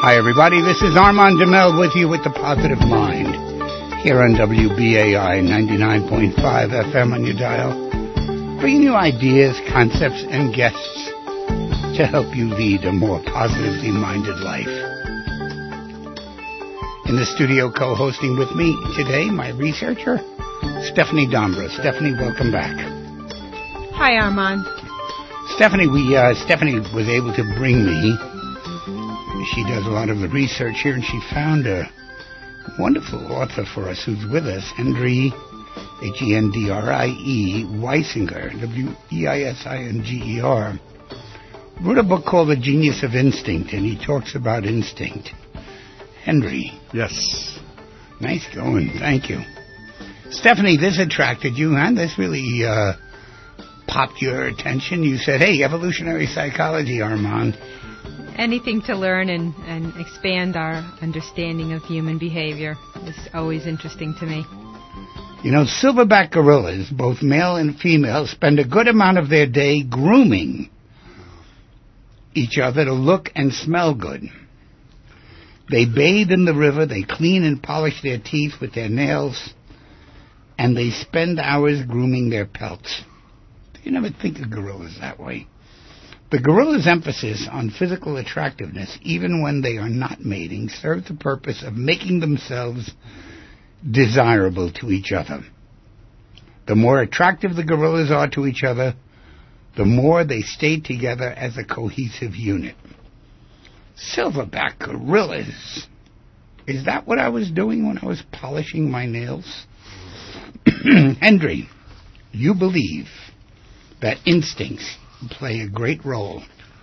Hi, everybody. This is Armand Demel with you with the Positive Mind here on WBAI 99.5 FM on your dial, bringing you ideas, concepts, and guests to help you lead a more positively minded life. In the studio co-hosting with me today, my researcher, Stephanie Dombra. Stephanie, welcome back. Hi, Armand. Stephanie was able to bring me. She does a lot of the research here, and she found a wonderful author for us who's with us, Hendrie, Hendrie Weisinger, Weisinger, wrote a book called The Genius of Instinct, and he talks about instinct. Hendrie. Yes. Nice going. Thank you. Stephanie, this attracted you, huh? This really popped your attention. You said, hey, evolutionary psychology, Armand. Anything to learn and expand our understanding of human behavior is always interesting to me. You know, silverback gorillas, both male and female, spend a good amount of their day grooming each other to look and smell good. They bathe in the river, they clean and polish their teeth with their nails, and they spend hours grooming their pelts. You never think of gorillas that way. The gorilla's emphasis on physical attractiveness, even when they are not mating, serves the purpose of making themselves desirable to each other. The more attractive the gorillas are to each other, the more they stay together as a cohesive unit. Silverback gorillas. Is that what I was doing when I was polishing my nails? Hendrie, you believe that instincts play a great role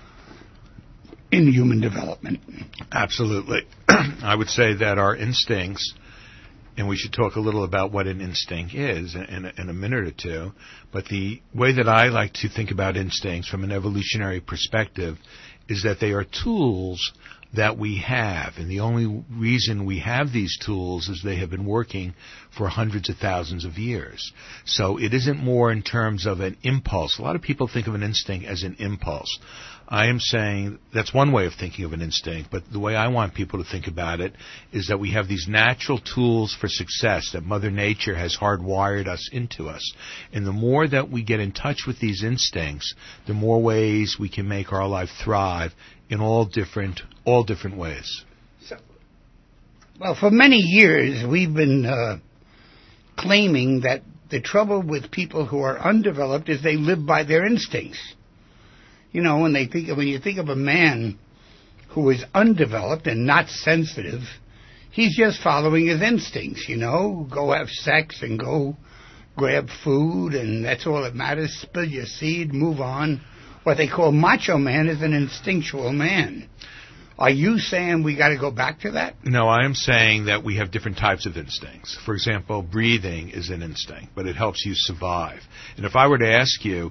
in human development. Absolutely. I would say that our instincts, and we should talk a little about what an instinct is in a minute or two, but the way that I like to think about instincts from an evolutionary perspective is that they are tools that we have, and the only reason we have these tools is they have been working for hundreds of thousands of years. So it isn't more in terms of an impulse. A lot of people think of an instinct as an impulse. I am saying that's one way of thinking of an instinct, but the way I want people to think about it is that we have these natural tools for success that Mother Nature has hardwired us into us. And the more that we get in touch with these instincts, the more ways we can make our life thrive in all different ways. So, well, for many years we've been claiming that the trouble with people who are undeveloped is they live by their instincts. You know, when you think of a man who is undeveloped and not sensitive, he's just following his instincts, you know, go have sex and go grab food, and that's all that matters. Spill your seed, move on. What they call macho man is an instinctual man. Are you saying we got to go back to that? No, I am saying that we have different types of instincts. For example, breathing is an instinct, but it helps you survive. And if I were to ask you,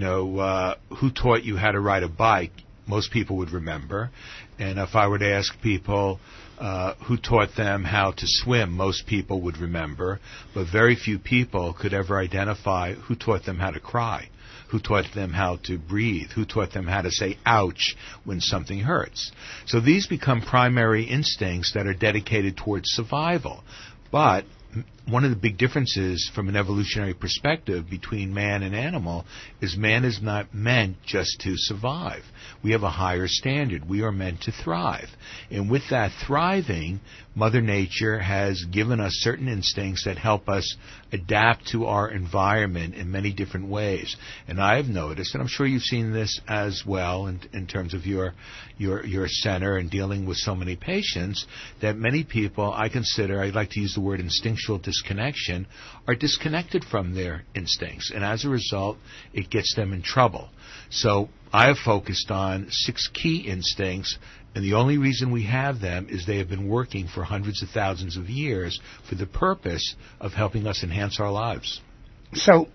who taught you how to ride a bike, most people would remember. And if I were to ask people who taught them how to swim, most people would remember. But very few people could ever identify who taught them how to cry, who taught them how to breathe, who taught them how to say ouch when something hurts. So these become primary instincts that are dedicated towards survival. But one of the big differences from an evolutionary perspective between man and animal is man is not meant just to survive. We have a higher standard. We are meant to thrive. And with that thriving, Mother Nature has given us certain instincts that help us adapt to our environment in many different ways. And I've noticed, and I'm sure you've seen this as well in terms of your center and dealing with so many patients, that many people I'd like to use the word instinctual disconnection, are disconnected from their instincts. And as a result, it gets them in trouble. So I have focused on 6 key instincts, and the only reason we have them is they have been working for hundreds of thousands of years for the purpose of helping us enhance our lives. So,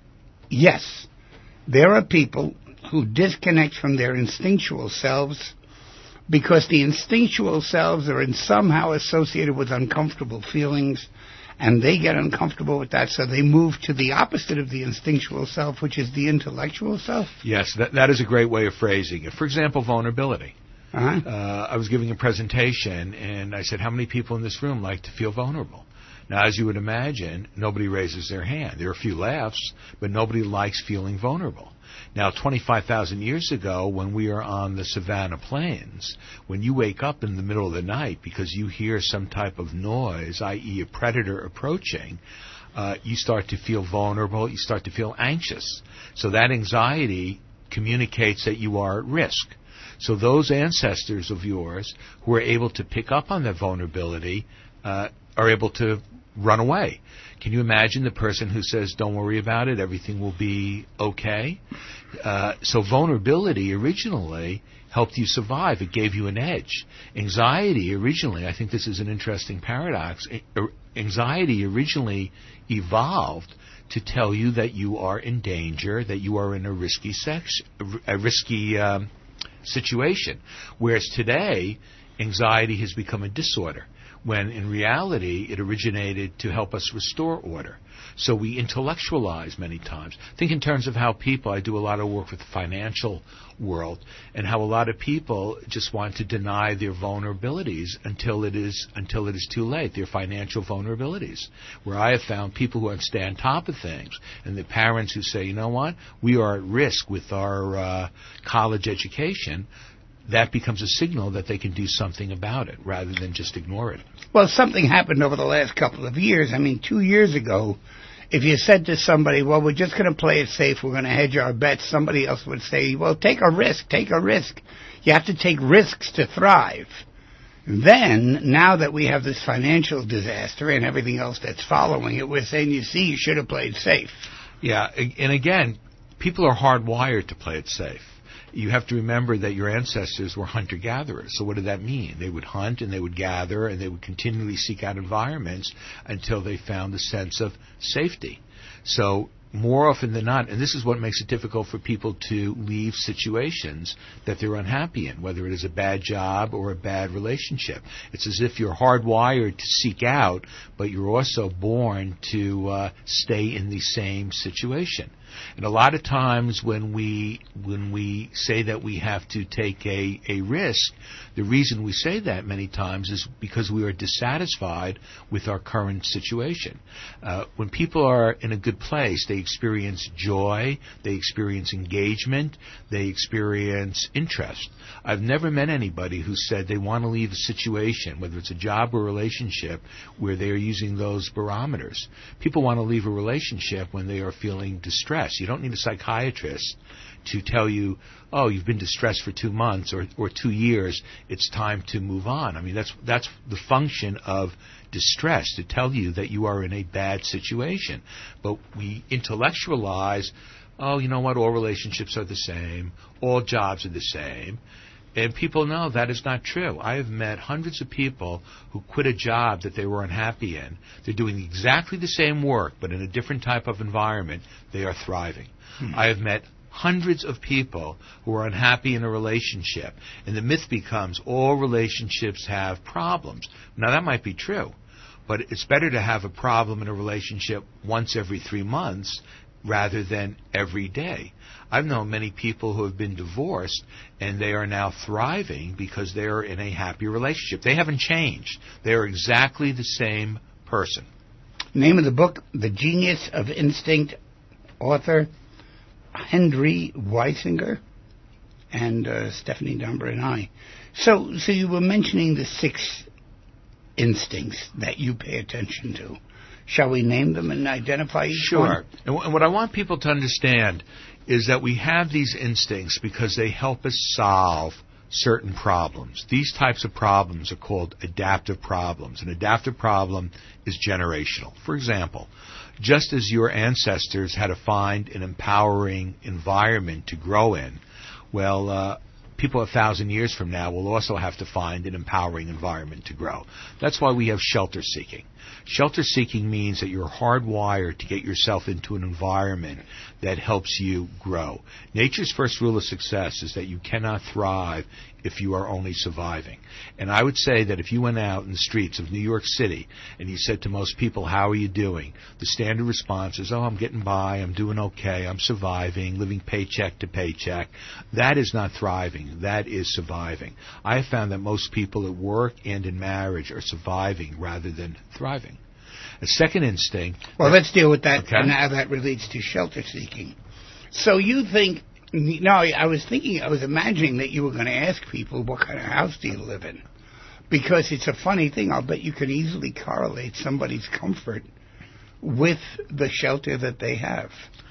yes, there are people who disconnect from their instinctual selves because the instinctual selves are somehow associated with uncomfortable feelings, and they get uncomfortable with that, so they move to the opposite of the instinctual self, which is the intellectual self. Yes, that is a great way of phrasing it. For example, vulnerability. I was giving a presentation, and I said, how many people in this room like to feel vulnerable? Now, as you would imagine, nobody raises their hand. There are a few laughs, but nobody likes feeling vulnerable. Now, 25,000 years ago, when we are on the Savannah Plains, when you wake up in the middle of the night because you hear some type of noise, i.e. a predator approaching, you start to feel vulnerable, you start to feel anxious. So that anxiety communicates that you are at risk. So those ancestors of yours who are able to pick up on that vulnerability are able to run away. Can you imagine the person who says, don't worry about it, everything will be okay? So vulnerability originally helped you survive. It gave you an edge. Anxiety originally, I think this is an interesting paradox, anxiety originally evolved to tell you that you are in danger, that you are in a risky situation. Whereas today, anxiety has become a disorder, when in reality it originated to help us restore order. So we intellectualize many times. Think in terms of how people, I do a lot of work with the financial world, and how a lot of people just want to deny their vulnerabilities until it is too late, their financial vulnerabilities. Where I have found people who stay on top of things, and the parents who say, you know what, we are at risk with our college education, that becomes a signal that they can do something about it rather than just ignore it. Well, something happened over the last couple of years. I mean, 2 years ago, if you said to somebody, well, we're just going to play it safe, we're going to hedge our bets, somebody else would say, well, take a risk. You have to take risks to thrive. Then, now that we have this financial disaster and everything else that's following it, we're saying, you see, you should have played safe. Yeah, and again, people are hardwired to play it safe. You have to remember that your ancestors were hunter-gatherers. So what did that mean? They would hunt and they would gather and they would continually seek out environments until they found a sense of safety. So more often than not, and this is what makes it difficult for people to leave situations that they're unhappy in, whether it is a bad job or a bad relationship. It's as if you're hardwired to seek out, but you're also born to stay in the same situation. And a lot of times when we say that we have to take a risk, the reason we say that many times is because we are dissatisfied with our current situation. When people are in a good place, they experience joy, they experience engagement, they experience interest. I've never met anybody who said they want to leave a situation, whether it's a job or a relationship, where they are using those barometers. People want to leave a relationship when they are feeling distressed. You don't need a psychiatrist to tell you, oh, you've been distressed for 2 months or 2 years, it's time to move on. I mean, that's the function of distress, to tell you that you are in a bad situation. But we intellectualize, oh, you know what, all relationships are the same, all jobs are the same. And people know that is not true. I have met hundreds of people who quit a job that they were unhappy in. They're doing exactly the same work, but in a different type of environment. They are thriving. I have met hundreds of people who are unhappy in a relationship, and the myth becomes all relationships have problems. Now, that might be true, but it's better to have a problem in a relationship once every 3 months rather than every day. I've known many people who have been divorced, and they are now thriving because they are in a happy relationship. They haven't changed. They are exactly the same person. Name of the book, The Genius of Instinct, author Henry Weisinger and Stephanie Domber and I. So you were mentioning the 6 instincts that you pay attention to. Shall we name them and identify each one? Sure. And what I want people to understand is that we have these instincts because they help us solve certain problems. These types of problems are called adaptive problems. An adaptive problem is generational. For example, just as your ancestors had to find an empowering environment to grow in, well, people 1,000 years from now will also have to find an empowering environment to grow. That's why we have shelter seeking. Shelter-seeking means that you're hardwired to get yourself into an environment that helps you grow. Nature's first rule of success is that you cannot thrive if you are only surviving. And I would say that if you went out in the streets of New York City and you said to most people, how are you doing? The standard response is, oh, I'm getting by, I'm doing okay, I'm surviving, living paycheck to paycheck. That is not thriving. That is surviving. I have found that most people at work and in marriage are surviving rather than thriving. A second instinct... Well, let's deal with that Okay. and how that relates to shelter-seeking. So you think... No, I was imagining that you were going to ask people, what kind of house do you live in? Because it's a funny thing. I'll bet you can easily correlate somebody's comfort with the shelter that they have.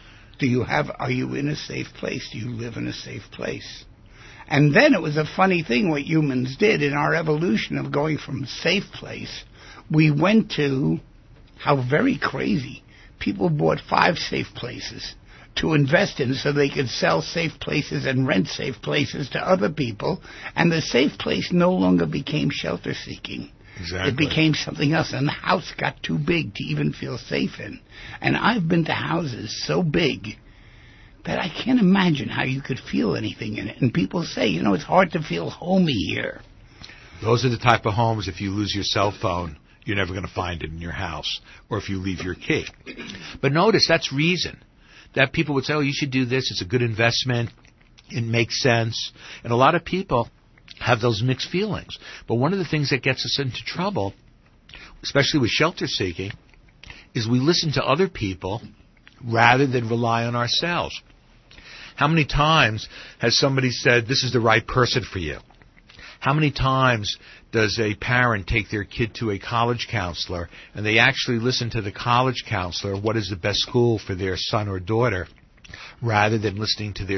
Are you in a safe place? Do you live in a safe place? And then it was a funny thing what humans did in our evolution of going from safe place. We went to how very crazy. People bought 5 safe places to invest in so they could sell safe places and rent safe places to other people, and the safe place no longer became shelter-seeking. Exactly. It became something else, and the house got too big to even feel safe in. And I've been to houses so big that I can't imagine how you could feel anything in it. And people say, it's hard to feel homey here. Those are the type of homes, if you lose your cell phone, you're never going to find it in your house, or if you leave your key. But notice, that's reason. That people would say, oh, you should do this, it's a good investment, it makes sense. And a lot of people have those mixed feelings. But one of the things that gets us into trouble, especially with shelter seeking, is we listen to other people rather than rely on ourselves. How many times has somebody said, this is the right person for you? How many times does a parent take their kid to a college counselor and they actually listen to the college counselor what is the best school for their son or daughter rather than listening to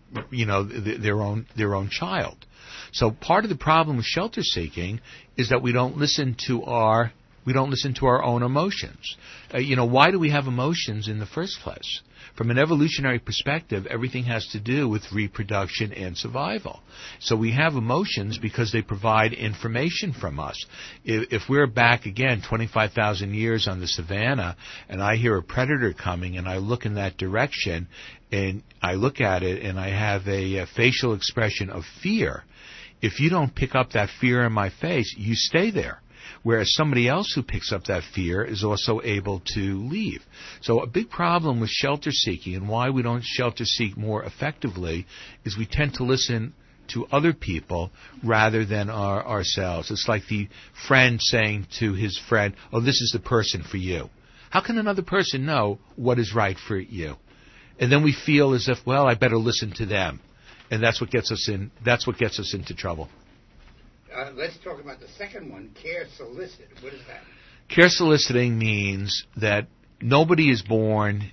their own child? So part of the problem with shelter seeking is that we don't listen to our own emotions. Why do we have emotions in the first place? From an evolutionary perspective, everything has to do with reproduction and survival. So we have emotions because they provide information from us. If we're back again 25,000 years on the savannah and I hear a predator coming and I look in that direction and I look at it and I have a facial expression of fear, if you don't pick up that fear in my face, you stay there. Whereas somebody else who picks up that fear is also able to leave. So a big problem with shelter seeking and why we don't shelter seek more effectively is we tend to listen to other people rather than ourselves. It's like the friend saying to his friend, oh, this is the person for you. How can another person know what is right for you? And then we feel as if, well, I better listen to them. And that's what gets us into trouble. Let's talk about the second one, care solicit. What is that? Care soliciting means that nobody is born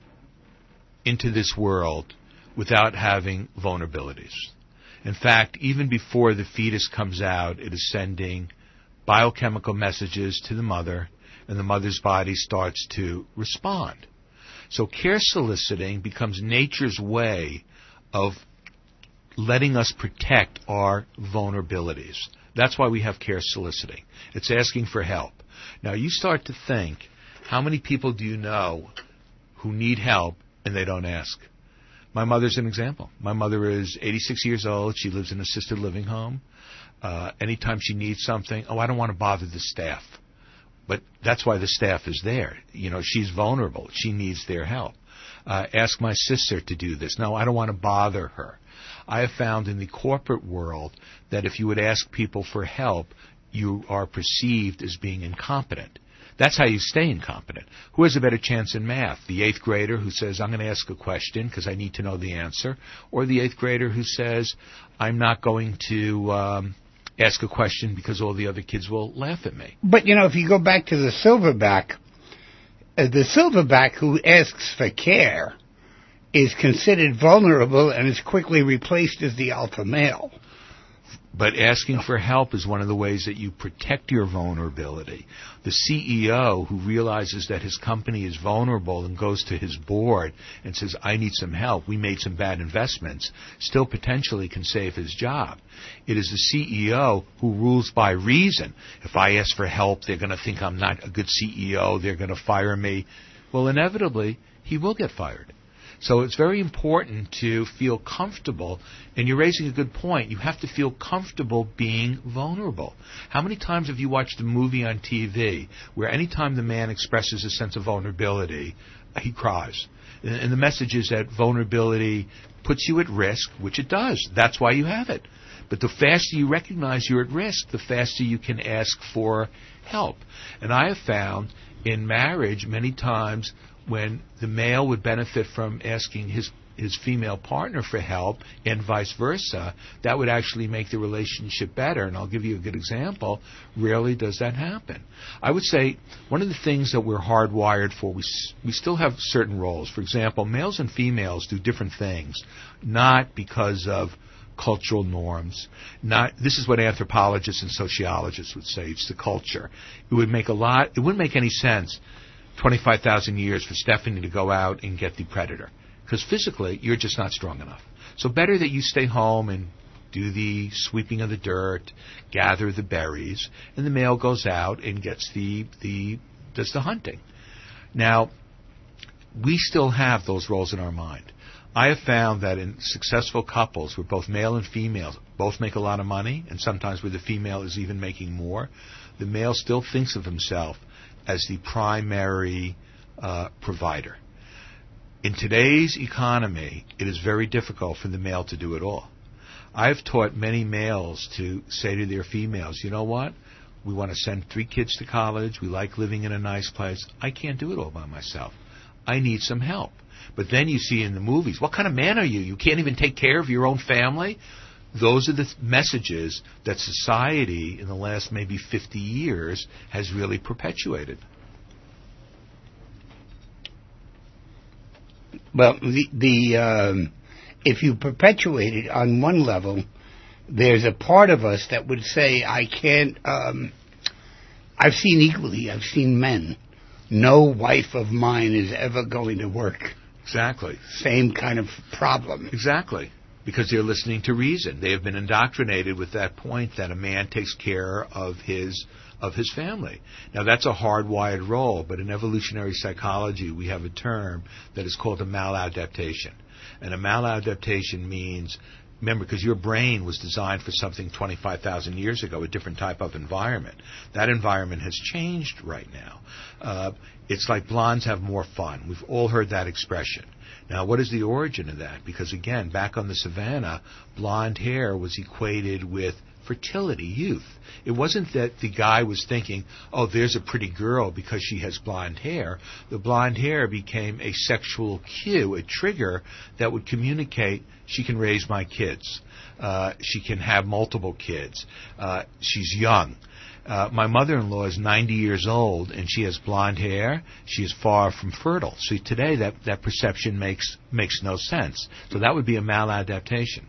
into this world without having vulnerabilities. In fact, even before the fetus comes out, it is sending biochemical messages to the mother, and the mother's body starts to respond. So care soliciting becomes nature's way of letting us protect our vulnerabilities. That's why we have care soliciting. It's asking for help. Now, you start to think, how many people do you know who need help and they don't ask? My mother's an example. My mother is 86 years old. She lives in an assisted living home. Anytime she needs something, I don't want to bother the staff. But that's why the staff is there. She's vulnerable. She needs their help. Ask my sister to do this. No, I don't want to bother her. I have found in the corporate world that if you would ask people for help, you are perceived as being incompetent. That's how you stay incompetent. Who has a better chance in math? The 8th grader who says, I'm going to ask a question because I need to know the answer, or the 8th grader who says, I'm not going to ask a question because all the other kids will laugh at me. But, if you go back to the silverback who asks for care is considered vulnerable and is quickly replaced as the alpha male. But asking for help is one of the ways that you protect your vulnerability. The CEO who realizes that his company is vulnerable and goes to his board and says, I need some help, we made some bad investments, still potentially can save his job. It is the CEO who rules by reason. If I ask for help, they're going to think I'm not a good CEO, they're going to fire me. Well, inevitably, he will get fired. So it's very important to feel comfortable, and you're raising a good point. You have to feel comfortable being vulnerable. How many times have you watched a movie on TV where any time the man expresses a sense of vulnerability, he cries? And the message is that vulnerability puts you at risk, which it does. That's why you have it. But the faster you recognize you're at risk, the faster you can ask for help. And I have found in marriage many times when the male would benefit from asking his female partner for help and vice versa, that would actually make the relationship better. And I'll give you a good example. Rarely does that happen. I would say one of the things that we're hardwired for, we still have certain roles. For example, males and females do different things, not because of cultural norms. This is what anthropologists and sociologists would say. It's the culture. It wouldn't make any sense 25,000 years for Stephanie to go out and get the predator, because physically you're just not strong enough. So better that you stay home and do the sweeping of the dirt, gather the berries, and the male goes out and does the hunting. Now, we still have those roles in our mind. I have found that in successful couples where both male and female both make a lot of money, and sometimes where the female is even making more, the male still thinks of himself as the primary provider. In today's economy, it is very difficult for the male to do it all. I've taught many males to say to their females, you know what? We want to send 3 kids to college. We like living in a nice place. I can't do it all by myself. I need some help. But then you see in the movies, what kind of man are you? You can't even take care of your own family? Those are the messages that society in the last maybe 50 years has really perpetuated. Well, if you perpetuate it on one level, there's a part of us that would say, I can't, I've seen men. No wife of mine is ever going to work. Exactly. Same kind of problem. Exactly. Because they're listening to reason. They have been indoctrinated with that point that a man takes care of his family. Now, that's a hardwired role, but in evolutionary psychology, we have a term that is called a maladaptation. And a maladaptation means, remember, because your brain was designed for something 25,000 years ago, a different type of environment. That environment has changed right now. It's like blondes have more fun. We've all heard that expression. Now, what is the origin of that? Because, again, back on the savannah, blonde hair was equated with fertility, youth. It wasn't that the guy was thinking, oh, there's a pretty girl because she has blonde hair. The blonde hair became a sexual cue, a trigger that would communicate, she can raise my kids. She can have multiple kids. She's young. My mother-in-law is 90 years old, and she has blonde hair. She is far from fertile. So today that perception makes no sense. So that would be a maladaptation.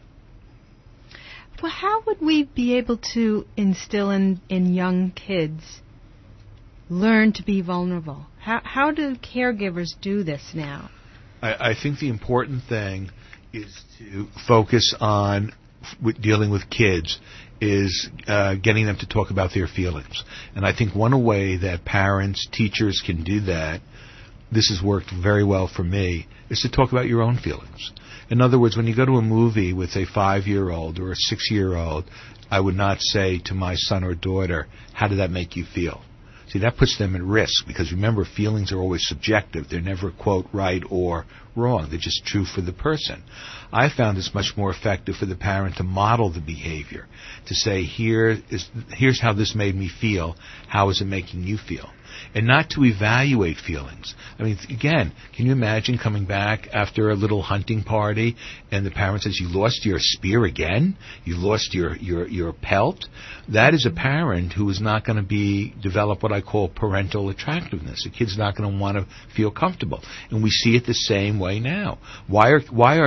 Well, how would we be able to instill in young kids learn to be vulnerable? How do caregivers do this now? I think the important thing is to focus on dealing with kids is getting them to talk about their feelings. And I think one way that parents, teachers can do that, this has worked very well for me, is to talk about your own feelings. In other words, when you go to a movie with a 5-year-old or a 6-year-old, I would not say to my son or daughter, how did that make you feel? See, that puts them at risk because, remember, feelings are always subjective. They're never, quote, right or wrong. They're just true for the person. I found it's much more effective for the parent to model the behavior, to say, here's how this made me feel. How is it making you feel? And not to evaluate feelings. I mean, again, can you imagine coming back after a little hunting party and the parent says, you lost your spear again? You lost your pelt? That is a parent who is not going to develop what I call parental attractiveness. A kid's not going to want to feel comfortable. And we see it the same way now. Why are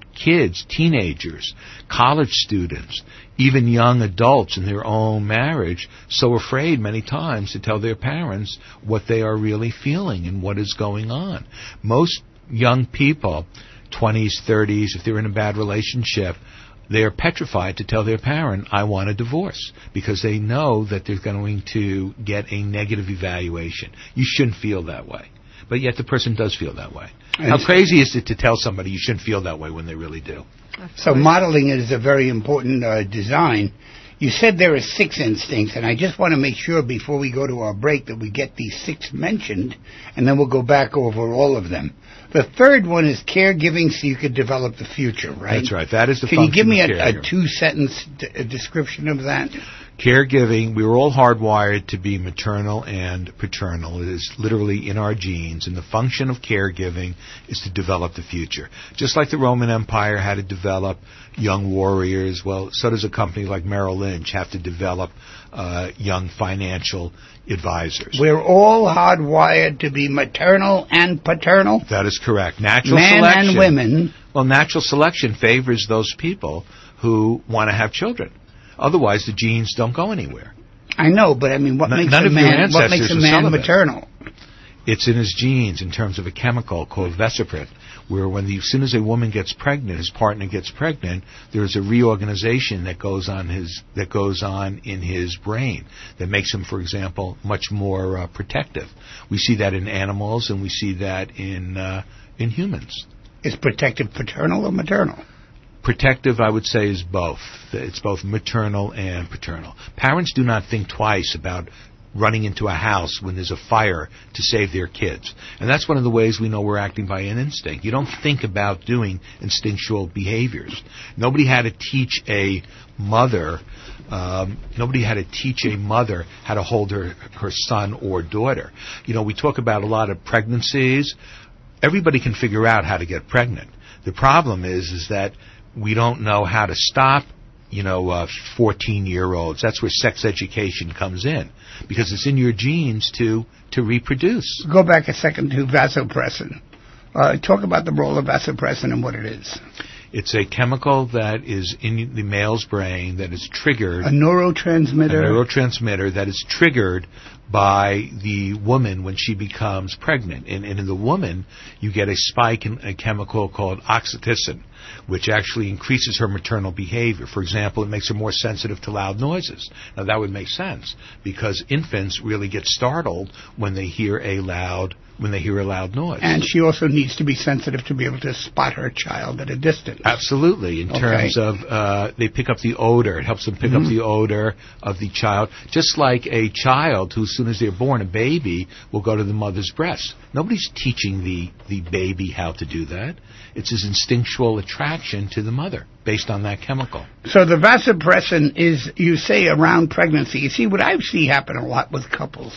kids, teenagers, college students, even young adults in their own marriage, so afraid many times to tell their parents what they are really feeling and what is going on. Most young people, 20s, 30s, if they're in a bad relationship, they are petrified to tell their parent, I want a divorce, because they know that they're going to get a negative evaluation. You shouldn't feel that way. But yet the person does feel that way. How crazy is it to tell somebody you shouldn't feel that way when they really do? So modeling is a very important design. You said there are 6 instincts, and I just want to make sure before we go to our break that we get these 6 mentioned, and then we'll go back over all of them. The third one is caregiving so you could develop the future, right? That's right. That is the function. Can you give me a 2-sentence description of that? Caregiving, we were all hardwired to be maternal and paternal. It is literally in our genes, and the function of caregiving is to develop the future. Just like the Roman Empire had to develop young warriors, well, so does a company like Merrill Lynch have to develop young financial advisors. We're all hardwired to be maternal and paternal? That is correct. Natural selection. Men and women. Well, natural selection favors those people who want to have children. Otherwise, the genes don't go anywhere. I know, but I mean, what makes a man maternal? It's in his genes in terms of a chemical called vesiprin, where as soon as a woman gets pregnant, his partner gets pregnant, there's a reorganization that goes on in his brain that makes him, for example, much more protective. We see that in animals, and we see that in humans. Is protective paternal or maternal? Protective, I would say, is both. It's both maternal and paternal. Parents do not think twice about running into a house when there's a fire to save their kids. And that's one of the ways we know we're acting by an instinct. You don't think about doing instinctual behaviors. Nobody had to teach a mother how to hold her son or daughter. You know, we talk about a lot of pregnancies. Everybody can figure out how to get pregnant. The problem is that we don't know how to stop, 14-year-olds. That's where sex education comes in, because it's in your genes to reproduce. Go back a second to vasopressin. Talk about the role of vasopressin and what it is. It's a chemical that is in the male's brain that is triggered. A neurotransmitter. A neurotransmitter that is triggered by the woman when she becomes pregnant. And in the woman, you get a spike in a chemical called oxytocin, which actually increases her maternal behavior. For example, it makes her more sensitive to loud noises. Now, that would make sense, because infants really get startled when they hear a loud noise. And she also needs to be sensitive to be able to spot her child at a distance. Absolutely. In terms of, they pick up the odor. It helps them pick up the odor of the child. Just like a child who, as soon as they're born, a baby, will go to the mother's breast. Nobody's teaching the baby how to do that. It's his instinctual attraction to the mother based on that chemical. So the vasopressin is, you say, around pregnancy. You see, what I see happen a lot with couples,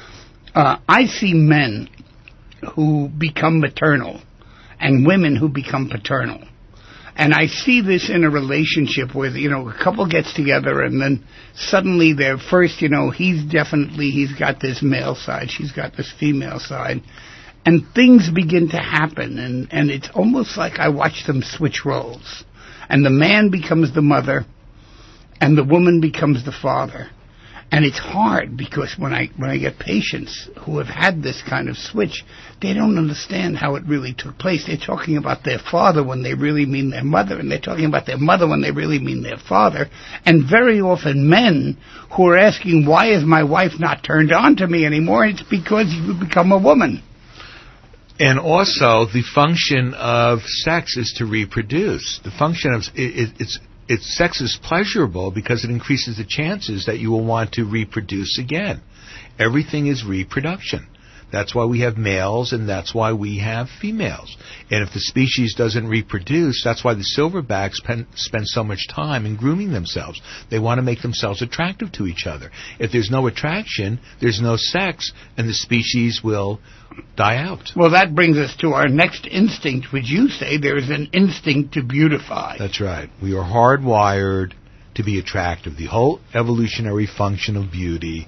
I see men who become maternal and women who become paternal. And I see this in a relationship where, a couple gets together and then suddenly they're first, he's got this male side, she's got this female side. And things begin to happen, and it's almost like I watch them switch roles. And the man becomes the mother, and the woman becomes the father. And it's hard, because when I get patients who have had this kind of switch, they don't understand how it really took place. They're talking about their father when they really mean their mother, and they're talking about their mother when they really mean their father. And very often men who are asking, why is my wife not turned on to me anymore? It's because you become a woman. And also, the function of sex is to reproduce. The function of sex is pleasurable because it increases the chances that you will want to reproduce again. Everything is reproduction. That's why we have males, and that's why we have females. And if the species doesn't reproduce, that's why the silverbacks spend so much time in grooming themselves. They want to make themselves attractive to each other. If there's no attraction, there's no sex, and the species will die out. Well, that brings us to our next instinct, which you say there is an instinct to beautify. That's right. We are hardwired to be attractive. The whole evolutionary function of beauty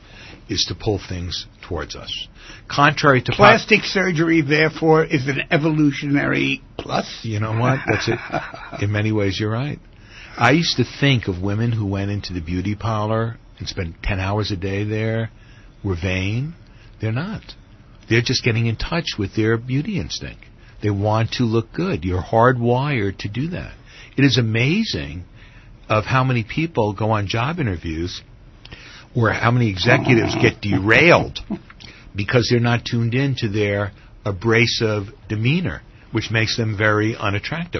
is to pull things towards us. Contrary to plastic surgery, therefore, is an evolutionary plus. You know what? That's it. In many ways, you're right. I used to think of women who went into the beauty parlor and spent 10 hours a day there were vain. They're not. They're just getting in touch with their beauty instinct. They want to look good. You're hardwired to do that. It is amazing of how many people go on job interviews or how many executives get derailed because they're not tuned in to their abrasive demeanor, which makes them very unattractive.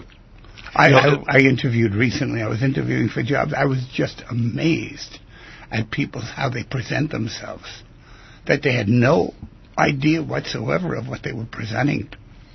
I interviewed recently. I was interviewing for jobs. I was just amazed at people, how they present themselves, that they had no idea whatsoever of what they were presenting.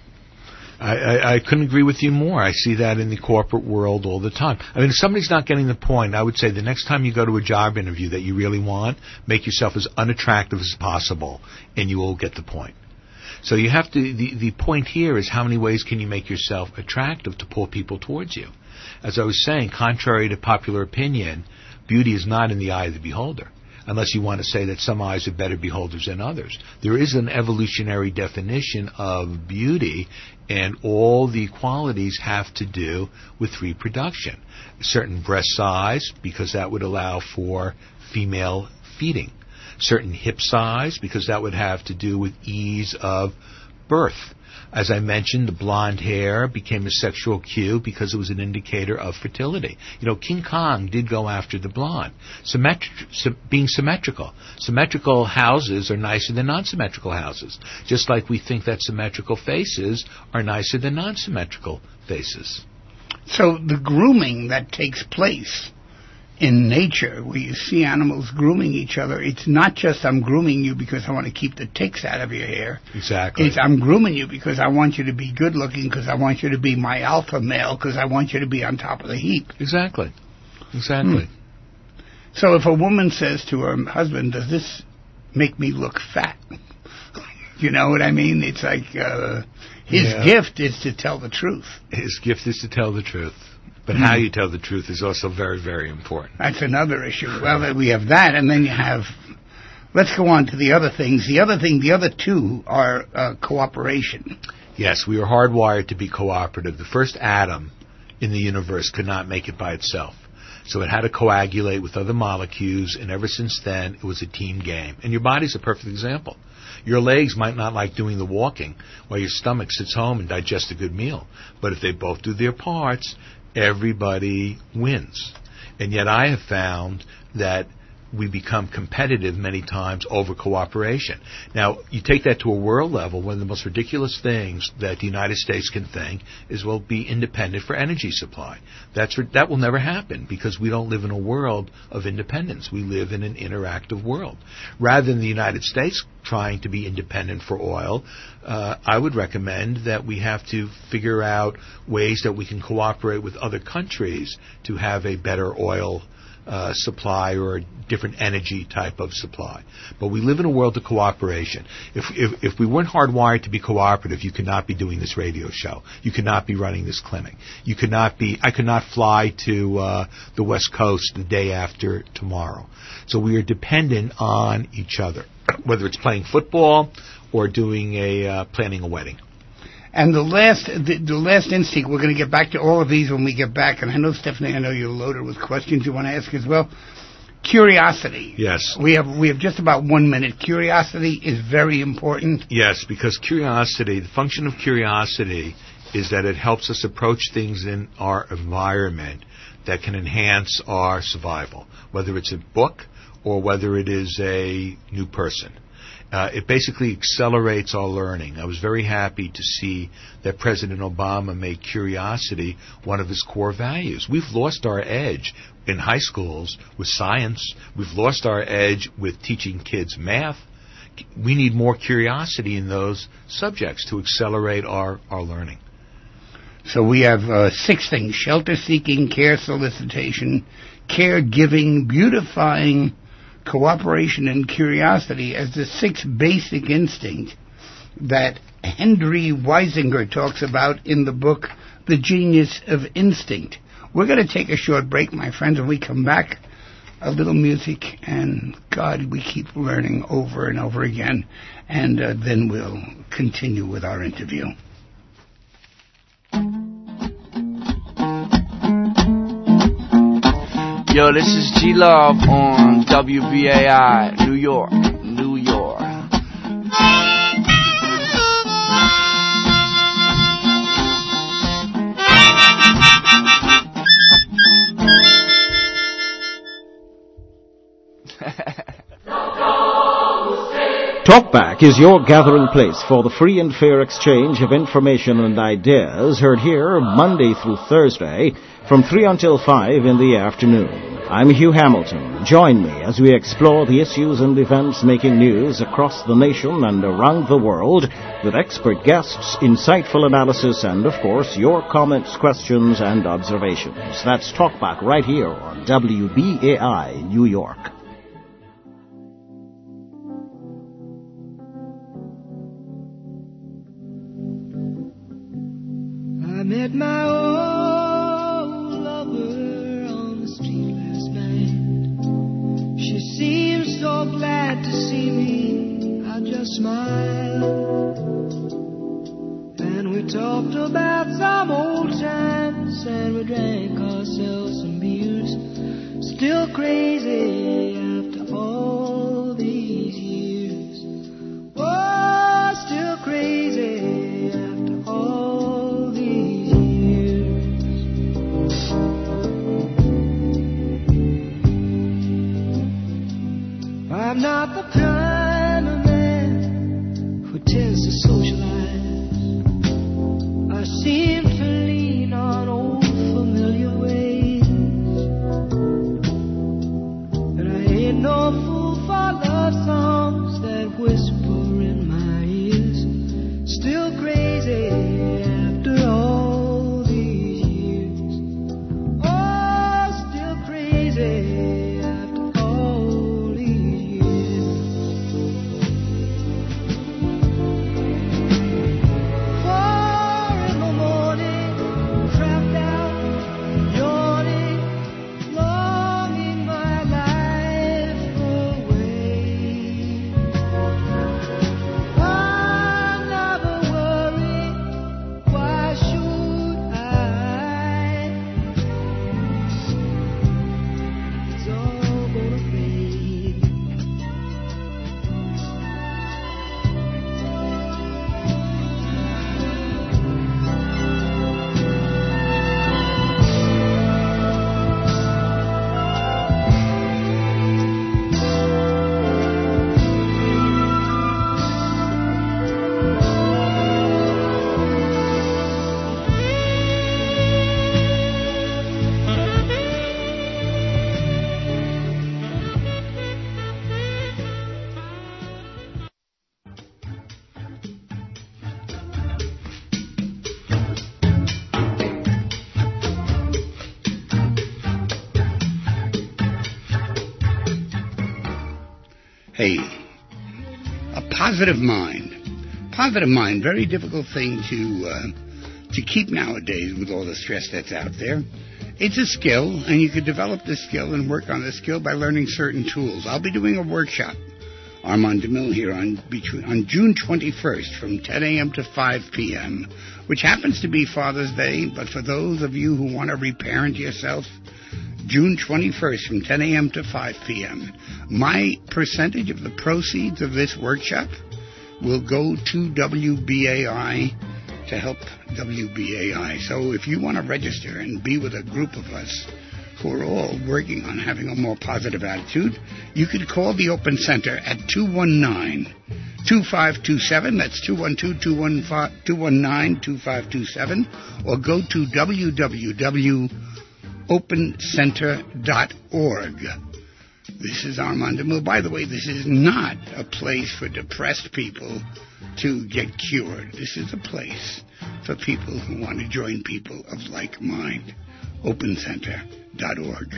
I couldn't agree with you more. I see that in the corporate world all the time. I mean, if somebody's not getting the point, I would say the next time you go to a job interview that you really want, make yourself as unattractive as possible, and you will get the point. So you have to, the point here is how many ways can you make yourself attractive to pull people towards you. As I was saying, contrary to popular opinion, beauty is not in the eye of the beholder, unless you want to say that some eyes are better beholders than others. There is an evolutionary definition of beauty, and all the qualities have to do with reproduction. A certain breast size, because that would allow for female feeding. Certain hip size, because that would have to do with ease of birth. As I mentioned, the blonde hair became a sexual cue because it was an indicator of fertility. You know, King Kong did go after the blonde. Being symmetrical. Symmetrical houses are nicer than non-symmetrical houses. Just like we think that symmetrical faces are nicer than non-symmetrical faces. So the grooming that takes place in nature, where you see animals grooming each other, it's not just I'm grooming you because I want to keep the ticks out of your hair. Exactly. It's I'm grooming you because I want you to be good looking, because I want you to be my alpha male, because I want you to be on top of the heap. Exactly. So if a woman says to her husband, does this make me look fat? You know what I mean? It's like his gift is to tell the truth. His gift is to tell the truth. But how you tell the truth is also very, very important. That's another issue. Well, we have that, and then you have... Let's go on to the other things. The other two are cooperation. Yes, we are hardwired to be cooperative. The first atom in the universe could not make it by itself. So it had to coagulate with other molecules, and ever since then, it was a team game. And your body's a perfect example. Your legs might not like doing the walking, while your stomach sits home and digests a good meal. But if they both do their parts, everybody wins. And yet I have found that we become competitive many times over cooperation. Now, you take that to a world level, one of the most ridiculous things that the United States can think is we'll be independent for energy supply. That will never happen because we don't live in a world of independence. We live in an interactive world. Rather than the United States trying to be independent for oil, I would recommend that we have to figure out ways that we can cooperate with other countries to have a better oil supply or a different energy type of supply. But we live in a world of cooperation. If we weren't hardwired to be cooperative, you could not be doing this radio show. You could not be running this clinic. I could not fly to the West Coast the day after tomorrow. So we are dependent on each other, whether it's playing football or doing planning a wedding. And the last instinct, we're going to get back to all of these when we get back. And I know, Stephanie, you're loaded with questions you want to ask as well. Curiosity. Yes. We have just about 1 minute. Curiosity is very important. Yes, because the function of curiosity is that it helps us approach things in our environment that can enhance our survival, whether it's a book or whether it is a new person. It basically accelerates our learning. I was very happy to see that President Obama made curiosity one of his core values. We've lost our edge in high schools with science. We've lost our edge with teaching kids math. We need more curiosity in those subjects to accelerate our learning. So we have 6 things: shelter-seeking, care solicitation, caregiving, beautifying, cooperation, and curiosity as the 6 basic instincts that Henry Weisinger talks about in the book The Genius of Instinct. We're going to take a short break, my friends. When we come back, a little music, and God, we keep learning over and over again, and then we'll continue with our interview. Yo, this is G-Love on WBAI, New York, New York. Talkback is your gathering place for the free and fair exchange of information and ideas, heard here Monday through Thursday from 3 until 5 in the afternoon. I'm Hugh Hamilton. Join me as we explore the issues and events making news across the nation and around the world with expert guests, insightful analysis, and, of course, your comments, questions, and observations. That's Talkback right here on WBAI New York. I met my old lover on the street last night. She seemed so glad to see me, I just smiled. And we talked about some old times, and we drank ourselves some beers. Still crazy after all these years. Oh, still crazy after all these years. I'm not the kind of man who tends to socialize. I seem to lean on old familiar ways. And I ain't no fool for love songs that whisper in my ears. Still crazy after all these years. Oh, still crazy after all these years. 4 in the morning, trapped out, yawning, longing my life away. I never worry, why should I? It's all gonna fade. Hey, a positive mind. Positive mind, very difficult thing to keep nowadays with all the stress that's out there. It's a skill, and you can develop the skill and work on the skill by learning certain tools. I'll be doing a workshop, Armand DeMille, here on June 21st from 10 a.m. to 5 p.m., which happens to be Father's Day, but for those of you who want to reparent yourself, June 21st from 10 a.m. to 5 p.m. My percentage of the proceeds of this workshop will go to WBAI to help WBAI. So if you want to register and be with a group of us who are all working on having a more positive attitude, you could call the Open Center at 219-2527. That's 212-219-2527. Or go to www.opencenter.org. This is Armand DeMille. By the way, this is not a place for depressed people to get cured. This is a place for people who want to join people of like mind. Opencenter.org.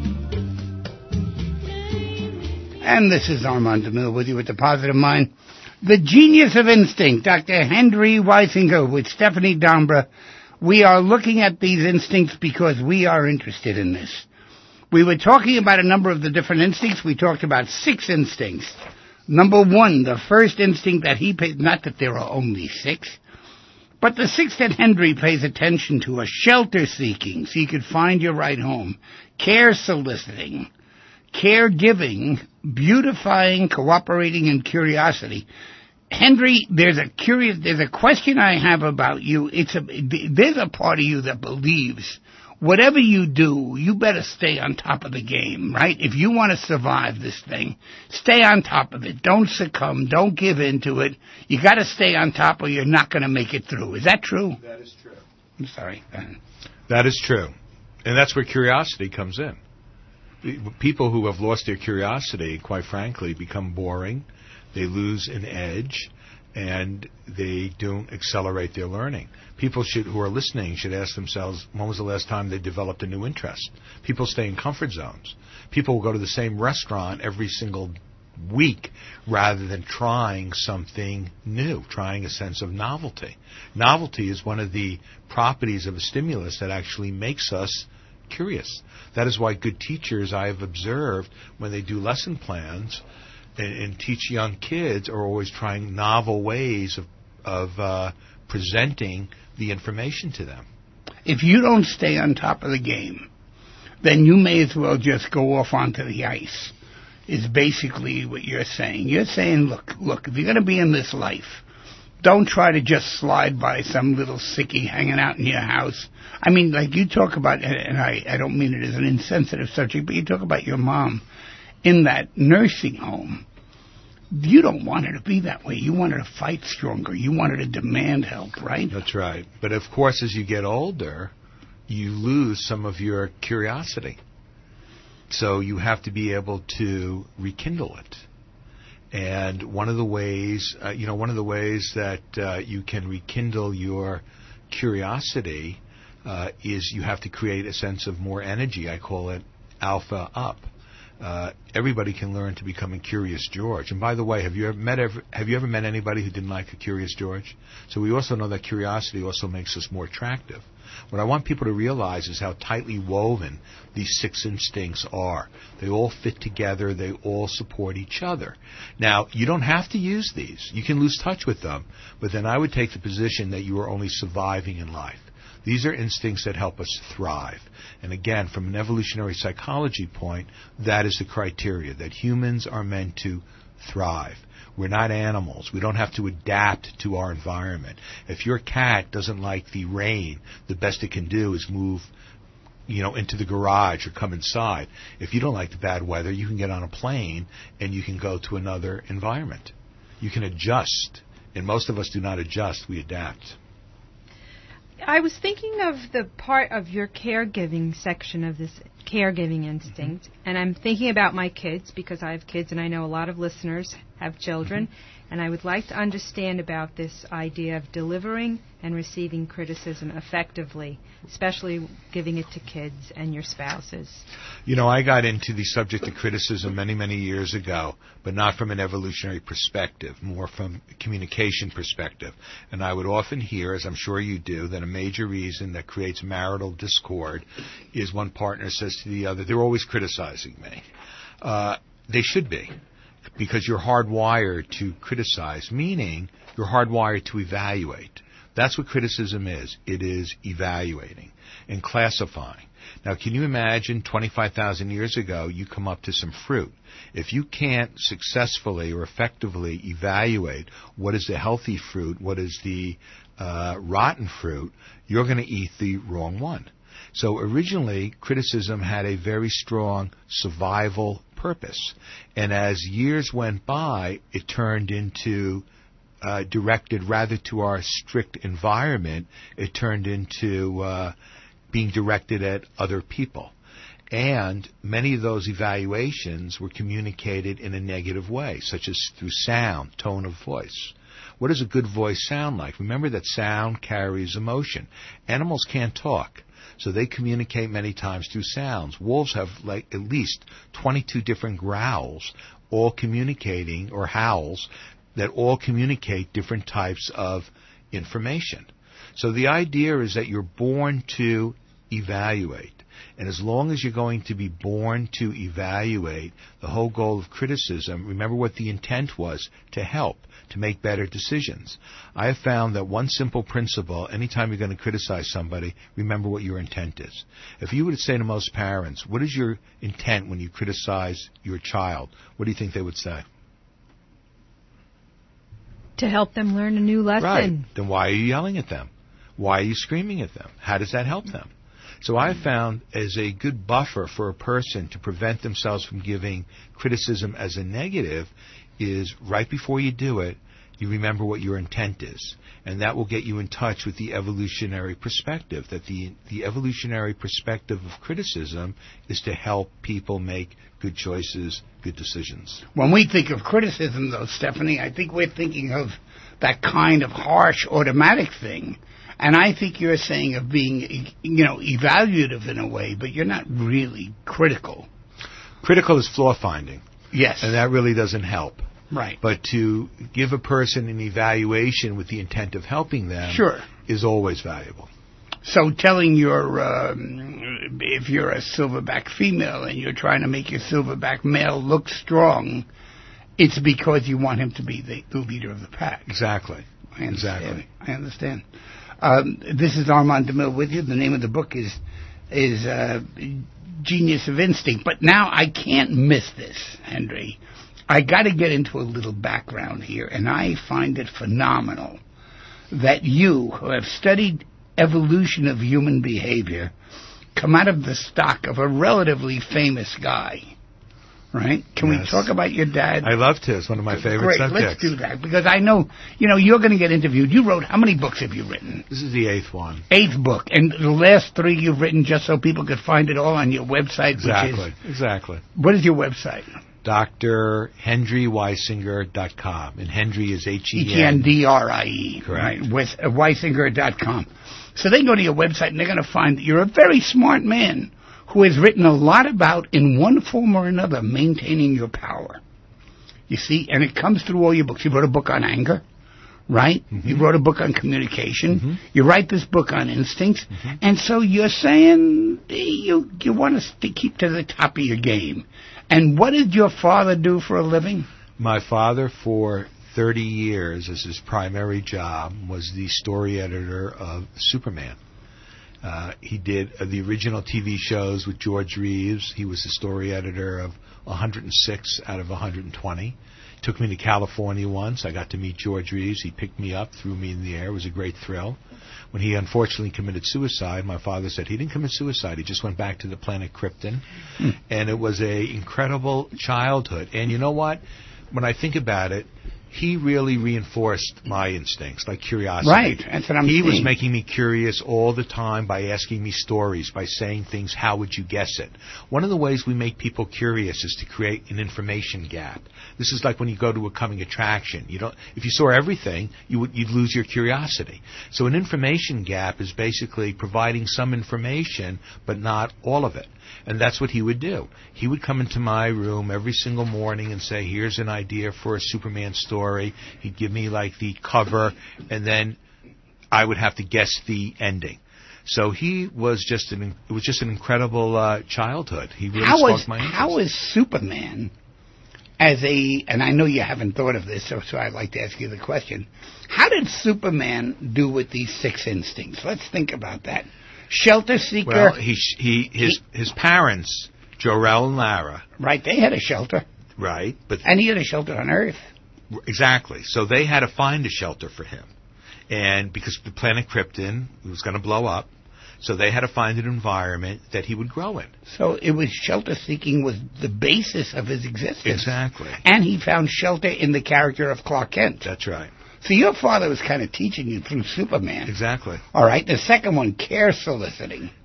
And this is Armand DeMille with you with the Positive Mind. The Genius of Instinct, Dr. Henry Weisinger with Stephanie Dombra. We are looking at these instincts because we are interested in this. We were talking about a number of the different instincts. We talked about 6 instincts. Number 1, the first instinct that he pays, not that there are only 6, but the 6th that Henry pays attention to are shelter seeking, so you could find your right home, care soliciting, caregiving, beautifying, cooperating, and curiosity. Henry, there's a question I have about you. There's a part of you that believes whatever you do, you better stay on top of the game, right? If you want to survive this thing, stay on top of it. Don't succumb. Don't give in to it. You got to stay on top or you're not going to make it through. Is that true? That is true. I'm sorry. That is true. And that's where curiosity comes in. People who have lost their curiosity, quite frankly, become boring. They lose an edge, and they don't accelerate their learning. People who are listening should ask themselves, when was the last time they developed a new interest? People stay in comfort zones. People will go to the same restaurant every single week rather than trying something new, trying a sense of novelty. Novelty is one of the properties of a stimulus that actually makes us curious. That is why good teachers, I have observed, when they do lesson plans and teach young kids, are always trying novel ways of presenting the information to them. If you don't stay on top of the game, then you may as well just go off onto the ice, is basically what you're saying. You're saying, look, if you're going to be in this life, don't try to just slide by some little sickie hanging out in your house. I mean, like you talk about, and I don't mean it as an insensitive subject, but you talk about your mom in that nursing home. You don't want her to be that way. You want her to fight stronger. You want her to demand help, right? That's right. But of course, as you get older, you lose some of your curiosity. So you have to be able to rekindle it. And one of the ways that you can rekindle your curiosity is you have to create a sense of more energy. I call it alpha up. Everybody can learn to become a curious George. And by the way, have you ever met anybody who didn't like a curious George? So we also know that curiosity also makes us more attractive. What I want people to realize is how tightly woven these 6 instincts are. They all fit together. They all support each other. Now, you don't have to use these. You can lose touch with them, but then I would take the position that you are only surviving in life. These are instincts that help us thrive. And again, from an evolutionary psychology point, that is the criteria, that humans are meant to thrive. We're not animals. We don't have to adapt to our environment. If your cat doesn't like the rain, the best it can do is move, into the garage or come inside. If you don't like the bad weather, you can get on a plane and you can go to another environment. You can adjust. And most of us do not adjust. We adapt. I was thinking of the part of your caregiving section of this caregiving instinct, and I'm thinking about my kids because I have kids and I know a lot of listeners have children, and I would like to understand about this idea of delivering and receiving criticism effectively, especially giving it to kids and your spouses. I got into the subject of criticism many, many years ago, but not from an evolutionary perspective, more from a communication perspective. And I would often hear, as I'm sure you do, that a major reason that creates marital discord is one partner says to the other, they're always criticizing me. They should be, because you're hardwired to criticize, meaning you're hardwired to evaluate. That's what criticism is. It is evaluating and classifying. Now, can you imagine 25,000 years ago, you come up to some fruit. If you can't successfully or effectively evaluate what is the healthy fruit, what is the rotten fruit, you're going to eat the wrong one. So originally, criticism had a very strong survival purpose. And as years went by, it turned into directed rather to our strict environment. It turned into being directed at other people. And many of those evaluations were communicated in a negative way, such as through sound, tone of voice. What does a good voice sound like? Remember that sound carries emotion. Animals can't talk, so they communicate many times through sounds. Wolves have at least 22 different growls, all communicating, or howls, that all communicate different types of information. So the idea is that you're born to evaluate. And as long as you're going to be born to evaluate, the whole goal of criticism, remember what the intent was, to help, to make better decisions. I have found that one simple principle, anytime you're going to criticize somebody, remember what your intent is. If you were to say to most parents, what is your intent when you criticize your child, what do you think they would say? To help them learn a new lesson. Right. Then why are you yelling at them? Why are you screaming at them? How does that help them? So I found as a good buffer for a person to prevent themselves from giving criticism as a negative is right before you do it, you remember what your intent is. And that will get you in touch with the evolutionary perspective, that the evolutionary perspective of criticism is to help people make good choices, good decisions. When we think of criticism, though, Stephanie, I think we're thinking of that kind of harsh, automatic thing. And I think you're saying of being, evaluative in a way, but you're not really critical. Critical is flaw finding. Yes. And that really doesn't help. Right. But to give a person an evaluation with the intent of helping them is always valuable. So telling if you're a silverback female and you're trying to make your silverback male look strong, it's because you want him to be the leader of the pack. Exactly. I understand. Exactly. I understand. This is Armand DeMille with you. The name of the book is Genius of Instinct. But now I can't miss this, Henry. I got to get into a little background here, and I find it phenomenal that you, who have studied evolution of human behavior, come out of the stock of a relatively famous guy. Right? Can we talk about your dad? I love to. It's one of my favorite subjects. Let's do that, because I know, you're going to get interviewed. You wrote, how many books have you written? This is the 8th one. 8th book. And the last 3 you've written just so people could find it all on your website, Exactly. What is your website? drhenryweisinger.com. And Henry is H-E-N-D-R-I-E. Correct. Right. Weisinger.com. So they go to your website and they're going to find that you're a very smart man who has written a lot about, in one form or another, maintaining your power. You see, and it comes through all your books. You wrote a book on anger, right? Mm-hmm. You wrote a book on communication. Mm-hmm. You write this book on instincts. Mm-hmm. And so you're saying you want to keep to the top of your game. And what did your father do for a living? My father, for 30 years, as his primary job, was the story editor of Superman. He did the original TV shows with George Reeves. He was the story editor of 106 out of 120. Took me to California once. I got to meet George Reeves. He picked me up, threw me in the air. It was a great thrill. When he unfortunately committed suicide, my father said he didn't commit suicide. He just went back to the planet Krypton. And it was an incredible childhood. And you know what? When I think about it, he really reinforced my instincts, like curiosity. Right, that's what I'm saying. He was making me curious all the time by asking me stories, by saying things, how would you guess it? One of the ways we make people curious is to create an information gap. This is like when you go to a coming attraction. If you saw everything, you'd lose your curiosity. So an information gap is basically providing some information, but not all of it. And that's what he would do. He would come into my room every single morning and say, here's an idea for a Superman story. He'd give me like the cover, and then I would have to guess the ending. So it was just an incredible childhood. He really sparked my interest. How is Superman, and I know you haven't thought of this, so I'd like to ask you the question. How did Superman do with these 6 instincts? Let's think about that. Shelter seeker. Well, his parents, Jor-El and Lara. Right, they had a shelter. Right, and he had a shelter on Earth. Exactly. So they had to find a shelter for him, and because the planet Krypton was going to blow up, so they had to find an environment that he would grow in. So it was shelter seeking was the basis of his existence. Exactly. And he found shelter in the character of Clark Kent. That's right. So your father was kind of teaching you through Superman. Exactly. All right. The second one, care soliciting.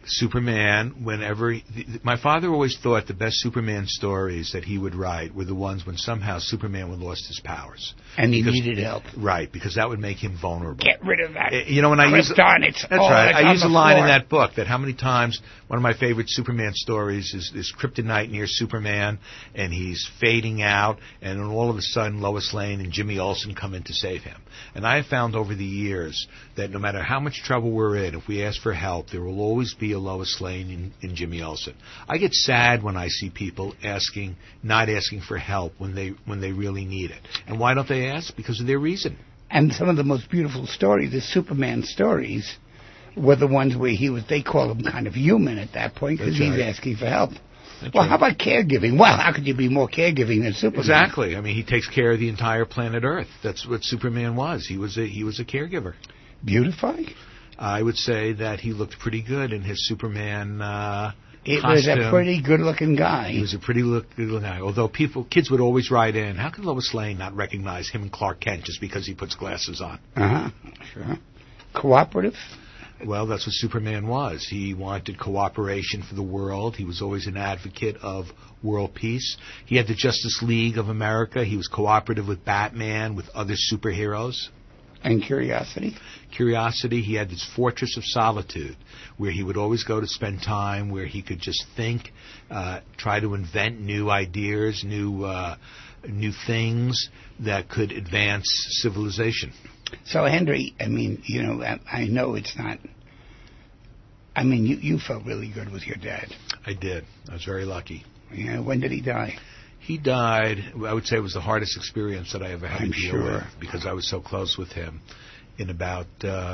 Superman, my father always thought the best Superman stories that he would write were the ones when somehow Superman would lost his powers. And he needed help. Right, because that would make him vulnerable. Get rid of that. When I use Krypton, that's right. I use a line in that book that how many times one of my favorite Superman stories is kryptonite near Superman, and he's fading out, and then all of a sudden Lois Lane and Jimmy Olsen come in to save him. And I have found over the years that no matter how much trouble we're in, if we ask for help, there will always be a Lois Lane in Jimmy Olsen. I get sad when I see people not asking for help when they really need it. And why don't they ask? Because of their reason. And some of the most beautiful stories, the Superman stories, were the ones where they call him kind of human at that point because he's asking for help. That's well, right. How about caregiving? Well, how could you be more caregiving than Superman? Exactly. I mean, he takes care of the entire planet Earth. That's what Superman was. He was a caregiver. Beautifying? I would say that he looked pretty good in his Superman It costume. was a pretty good-looking guy. He was a pretty good-looking guy. Although kids would always write in, how can Lois Lane not recognize him and Clark Kent just because he puts glasses on? Sure. Cooperative? Well, that's what Superman was. He wanted cooperation for the world. He was always an advocate of world peace. He had the Justice League of America. He was cooperative with Batman, with other superheroes. And curiosity? Curiosity. He had this fortress of solitude where he would always go to spend time, where he could just think, try to invent new ideas, new things that could advance civilization. So, Henry, I mean, I know it's not... I mean, you felt really good with your dad. I did. I was very lucky. Yeah. When did he die? He died, I would say it was the hardest experience that I ever had to deal with because I was so close with him in about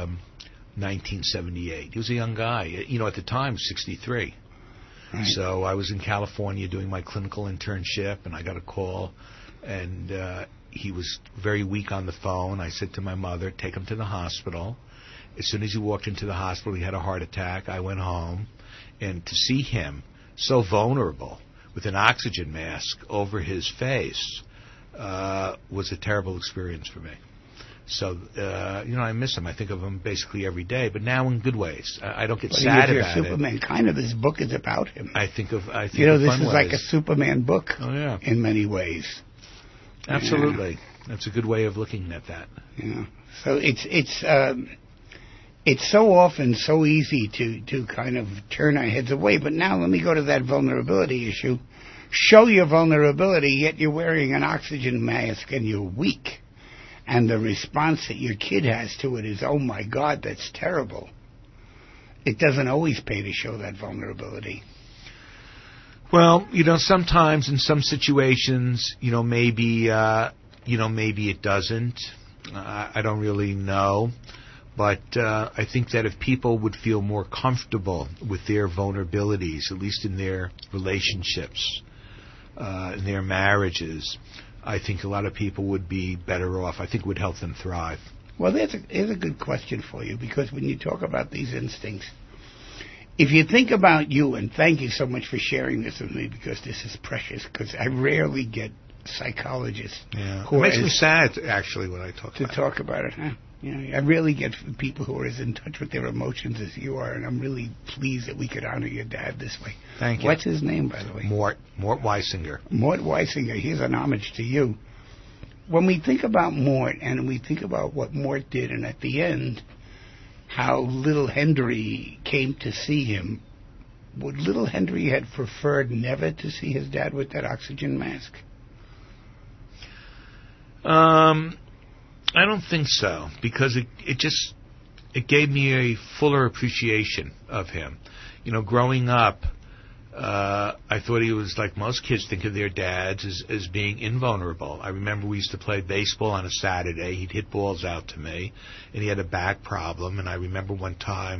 1978. He was a young guy. At the time, 63. Right. So I was in California doing my clinical internship, and I got a call, and he was very weak on the phone. I said to my mother, take him to the hospital. As soon as he walked into the hospital, he had a heart attack. I went home, and to see him so vulnerable with an oxygen mask over his face was a terrible experience for me. So, I miss him. I think of him basically every day, but now in good ways. I don't get sad about Superman. Kind of this book is about him. I think this is like a Superman book in many ways. Absolutely. That's a good way of looking at that. Yeah. So it's so often so easy to kind of turn our heads away. But now let me go to that vulnerability issue. Show your vulnerability, yet you're wearing an oxygen mask and you're weak. And the response that your kid has to it is, oh, my God, that's terrible. It doesn't always pay to show that vulnerability. Well, sometimes in some situations, maybe it doesn't. I don't really know. But I think that if people would feel more comfortable with their vulnerabilities, at least in their relationships, in their marriages, I think a lot of people would be better off. I think it would help them thrive. Well, here's a good question for you, because when you talk about these instincts, if you think about you, and thank you so much for sharing this with me, because this is precious, because I rarely get psychologists who it makes me sad, actually, when I talk about it. Huh? I really get people who are as in touch with their emotions as you are, and I'm really pleased that we could honor your dad this way. Thank you. What's his name, by the way? Mort Weisinger. Mort Weisinger. Here's an homage to you. When we think about Mort, and we think about what Mort did, and at the end, how little Henry came to see him, would little Henry have preferred never to see his dad with that oxygen mask? I don't think so, because it gave me a fuller appreciation of him. Growing up, I thought he was like most kids think of their dads as being invulnerable. I remember we used to play baseball on a Saturday. He'd hit balls out to me, and he had a back problem. And I remember one time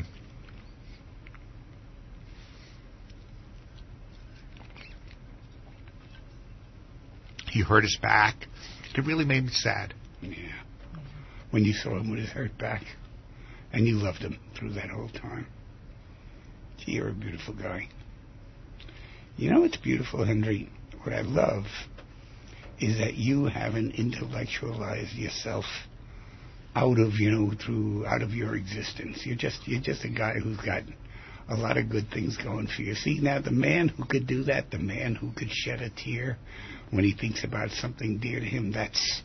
he hurt his back. It really made me sad. Yeah. When you saw him with his hurt back, and you loved him through that whole time. You're a beautiful guy. It's beautiful, Henry. What I love is that you haven't intellectualized yourself out of your existence. You're just a guy who's got a lot of good things going for you. See, now the man who could do that, the man who could shed a tear when he thinks about something dear to him, that's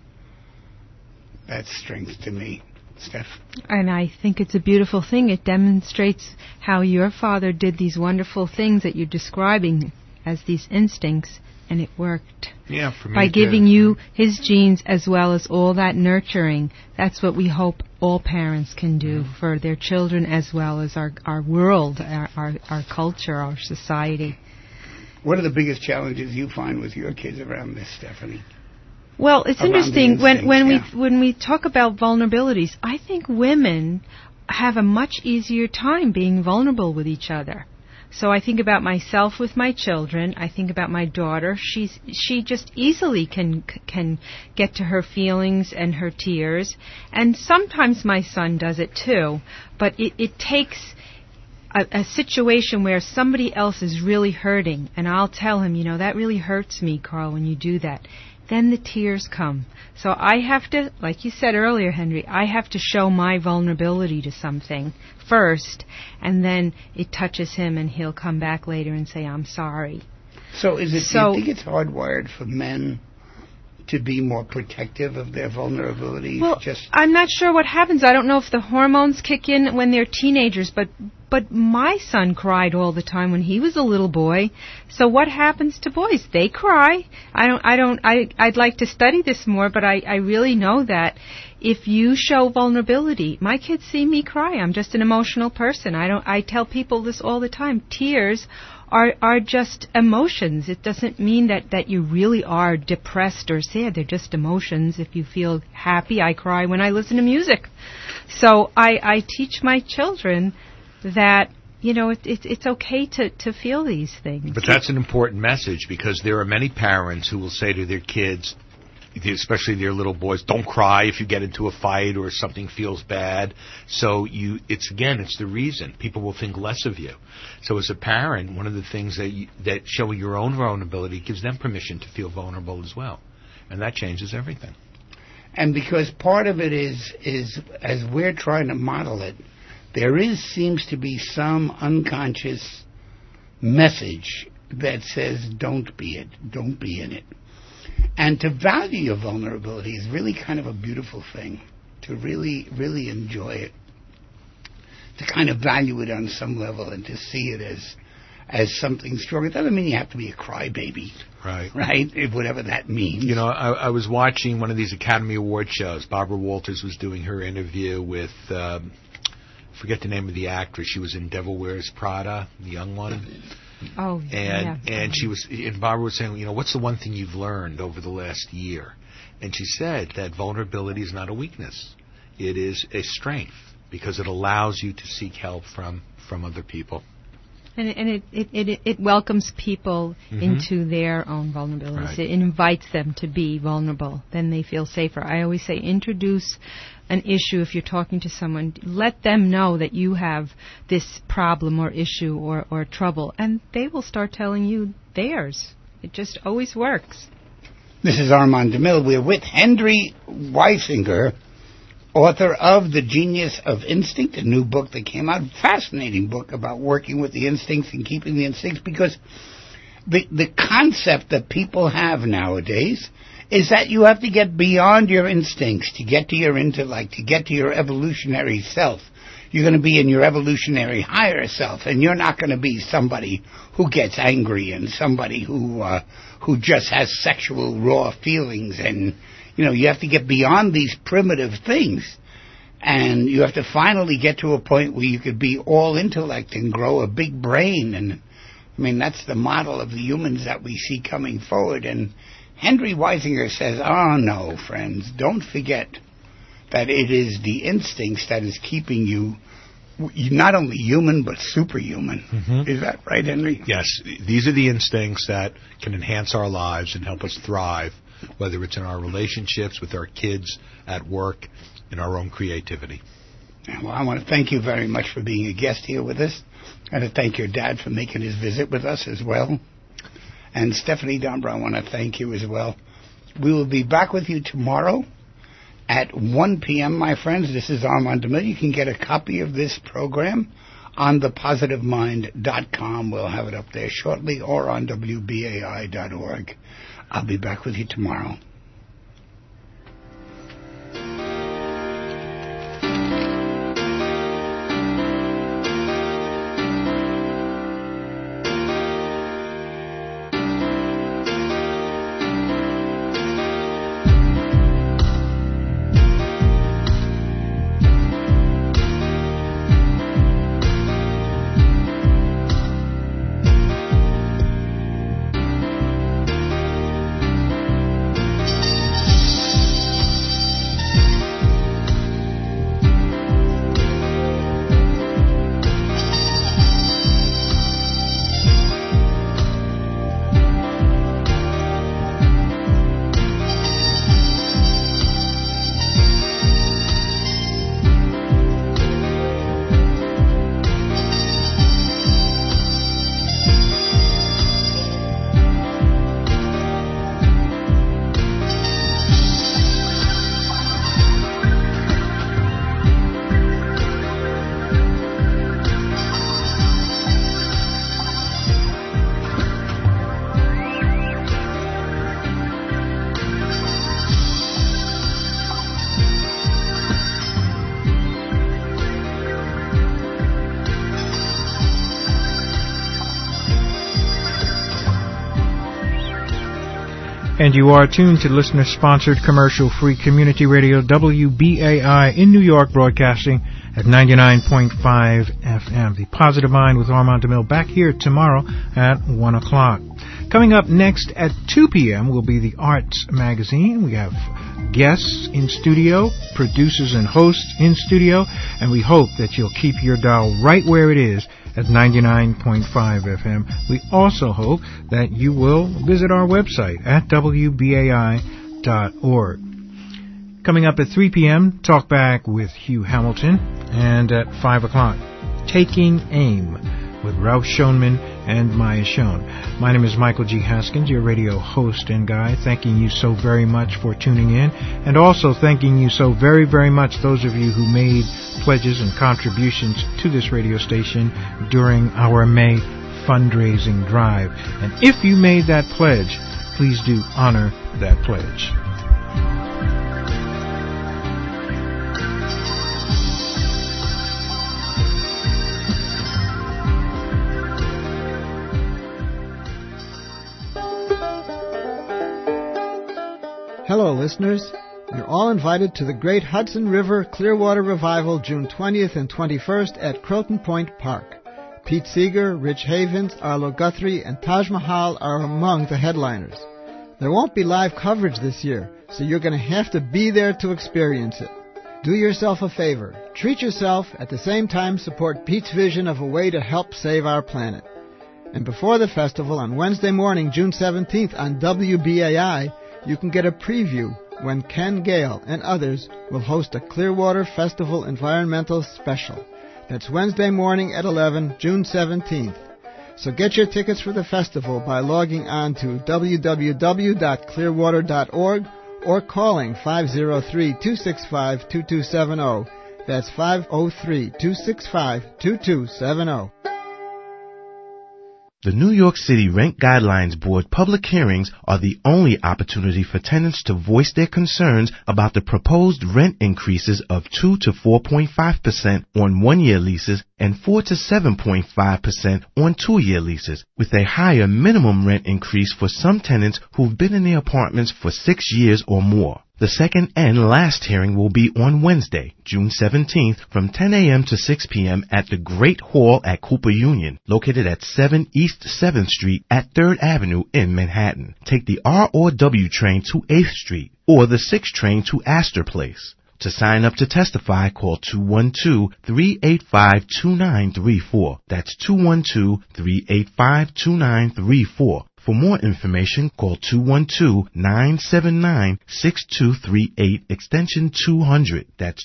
strength to me. Steph? And I think it's a beautiful thing. It demonstrates how your father did these wonderful things that you're describing as these instincts, and it worked. Yeah, for me by too. giving you his genes as well as all that nurturing. That's what we hope all parents can do for their children as well as our world, our culture, our society. What are the biggest challenges you find with your kids around this, Stephanie? Well, it's Around interesting the instincts, when we talk about vulnerabilities. I think women have a much easier time being vulnerable with each other. So I think about myself with my children. I think about my daughter. She just easily can get to her feelings and her tears. And sometimes my son does it too. But it takes a situation where somebody else is really hurting, and I'll tell him, that really hurts me, Carl, when you do that. Then the tears come. So I have to, like you said earlier, Henry, I have to show my vulnerability to something first, and then it touches him, and he'll come back later and say, I'm sorry. So do you think it's hardwired for men to be more protective of their vulnerability? Well, I'm not sure what happens. I don't know if the hormones kick in when they're teenagers, but my son cried all the time when he was a little boy. So what happens to boys? They cry. I'd like to study this more, but I really know that if you show vulnerability, my kids see me cry. I'm just an emotional person. I tell people this all the time. Tears are just emotions. It doesn't mean that you really are depressed or sad. They're just emotions. If you feel happy, I cry when I listen to music. So I teach my children that, it's okay to feel these things. But that's an important message, because there are many parents who will say to their kids, especially their little boys, don't cry if you get into a fight or something feels bad. So it's the reason. People will think less of you. So as a parent, one of the things that showing your own vulnerability gives them permission to feel vulnerable as well. And that changes everything. And because part of it is as we're trying to model it, there seems to be some unconscious message that says, don't be in it. And to value your vulnerability is really kind of a beautiful thing, to really, really enjoy it, to kind of value it on some level and to see it as something strong. It doesn't mean you have to be a crybaby. Right? Whatever that means. I was watching one of these Academy Award shows. Barbara Walters was doing her interview with, forget the name of the actress. She was in Devil Wears Prada, the young one. Oh, and yeah. And Barbara was saying, what's the one thing you've learned over the last year? And she said that vulnerability is not a weakness. It is a strength, because it allows you to seek help from other people. And it welcomes people into their own vulnerabilities. Right. It invites them to be vulnerable. Then they feel safer. I always say, introduce an issue if you're talking to someone. Let them know that you have this problem or issue or trouble, and they will start telling you theirs. It just always works. This is Armand DeMille. We're with Henry Weisinger, author of The Genius of Instinct, a new book that came out, fascinating book about working with the instincts and keeping the instincts, because the concept that people have nowadays is that you have to get beyond your instincts to get to your intellect, to get to your evolutionary self. You're going to be in your evolutionary higher self, and you're not going to be somebody who gets angry and somebody who just has sexual raw feelings. And you have to get beyond these primitive things, and you have to finally get to a point where you could be all intellect and grow a big brain. And that's the model of the humans that we see coming forward. And Henry Weisinger says, oh no, friends, don't forget that it is the instincts that is keeping you not only human but superhuman. Mm-hmm. Is that right, Henry? Yes, these are the instincts that can enhance our lives and help us thrive, whether it's in our relationships, with our kids, at work, in our own creativity. Well, I want to thank you very much for being a guest here with us. I want to thank your dad for making his visit with us as well. And Stephanie Dombra, I want to thank you as well. We will be back with you tomorrow at 1 p.m., my friends. This is Armand DeMille. You can get a copy of this program on thepositivemind.com. We'll have it up there shortly, or on WBAI.org. I'll be back with you tomorrow. And you are tuned to listener-sponsored commercial-free community radio WBAI in New York, broadcasting at 99.5 FM. The Positive Mind with Armand DeMille back here tomorrow at 1 o'clock. Coming up next at 2 p.m. will be the Arts Magazine. We have guests in studio, producers and hosts in studio, and we hope that you'll keep your dial right where it is at 99.5 FM. We also hope that you will visit our website at WBAI.org. Coming up at 3 p.m., Talk Back with Hugh Hamilton, and at 5 o'clock, Taking Aim with Ralph Schoenman and Maya Schoen. My name is Michael G. Haskins, your radio host and guide, thanking you so very much for tuning in, and also thanking you so very, very much, those of you who made pledges and contributions to this radio station during our May fundraising drive. And if you made that pledge, please do honor that pledge. Hello, listeners. You're all invited to the Great Hudson River Clearwater Revival June 20th and 21st at Croton Point Park. Pete Seeger, Rich Havens, Arlo Guthrie, and Taj Mahal are among the headliners. There won't be live coverage this year, so you're going to have to be there to experience it. Do yourself a favor. Treat yourself, at the same time support Pete's vision of a way to help save our planet. And before the festival, on Wednesday morning, June 17th, on WBAI, you can get a preview when Ken Gale and others will host a Clearwater Festival Environmental Special. That's Wednesday morning at 11, June 17th. So get your tickets for the festival by logging on to www.clearwater.org or calling 503-265-2270. That's 503-265-2270. The New York City Rent Guidelines Board public hearings are the only opportunity for tenants to voice their concerns about the proposed rent increases of 2 to 4.5% on one-year leases and 4 to 7.5% on two-year leases, with a higher minimum rent increase for some tenants who've been in their apartments for 6 years or more. The second and last hearing will be on Wednesday, June 17th, from 10 a.m. to 6 p.m. at the Great Hall at Cooper Union, located at 7 East 7th Street at 3rd Avenue in Manhattan. Take the R or W train to 8th Street or the 6 train to Astor Place. To sign up to testify, call 212-385-2934. That's 212-385-2934. For more information, call 212-979-6238, extension 200. That's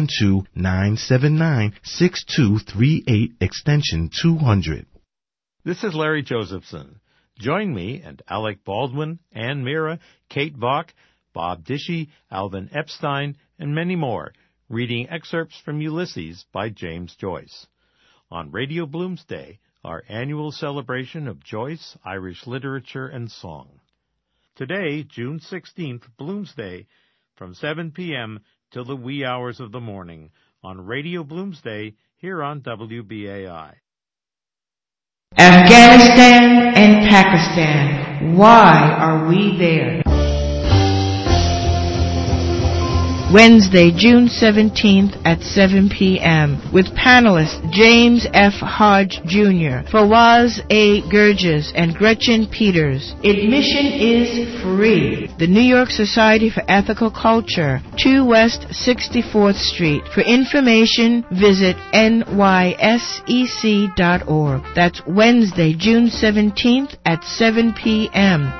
212-979-6238, extension 200. This is Larry Josephson. Join me and Alec Baldwin, Ann Mira, Kate Bach, Bob Dishy, Alvin Epstein, and many more, reading excerpts from Ulysses by James Joyce. on Radio Bloomsday, our annual celebration of Joyce, Irish literature, and song. Today, June 16th, Bloomsday, from 7 p.m. till the wee hours of the morning on Radio Bloomsday here on WBAI. Afghanistan and Pakistan, why are we there? Wednesday, June 17th at 7 p.m. with panelists James F. Hodge Jr., Fawaz A. Gurgis, and Gretchen Peters. Admission is free. The New York Society for Ethical Culture, 2 West 64th Street. For information, visit nysec.org. That's Wednesday, June 17th at 7 p.m.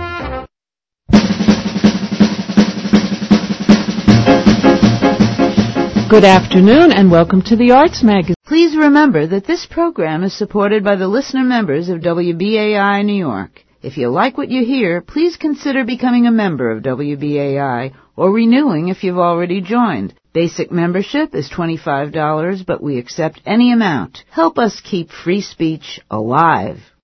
Good afternoon and welcome to the Arts Magazine. Please remember that this program is supported by the listener members of WBAI New York. If you like what you hear, please consider becoming a member of WBAI or renewing if you've already joined. Basic membership is $25, but we accept any amount. Help us keep free speech alive.